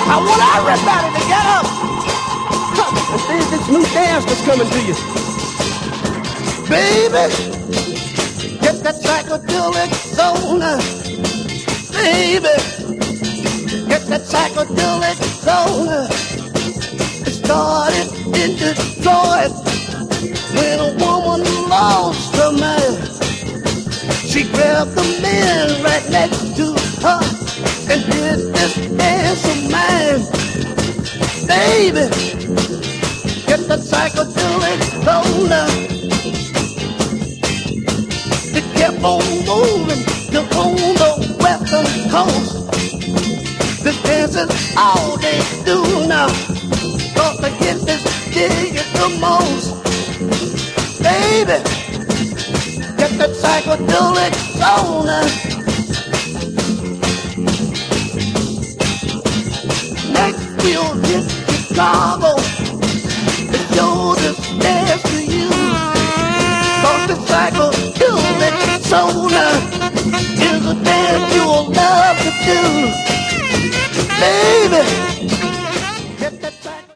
I want everybody to get up and see this new dance that's coming to you. Baby, get that psychedelic zone. Baby, get that psychedelic zone. It started in Detroit when a woman lost her man. She grabbed the man right next to her and did this dance of mine. Baby, get that psychedelic zone. It kept on moving till on the western coast. This dance is all they do now, 'cause the hippies dig it the most. Baby, get that psychedelic zone. Next we'll hit Chicago to show this dance to you, 'cause the psychedelic zone is a dance you'll love to do. Baby,